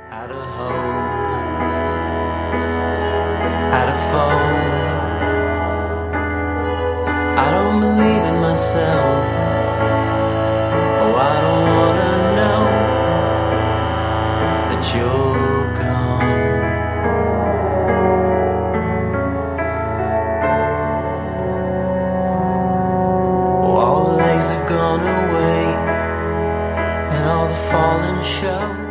Had a home, had a phone. I don't believe in myself. Oh, I don't wanna know that you're gone. Oh, all the legs have gone away, and all the fallen show.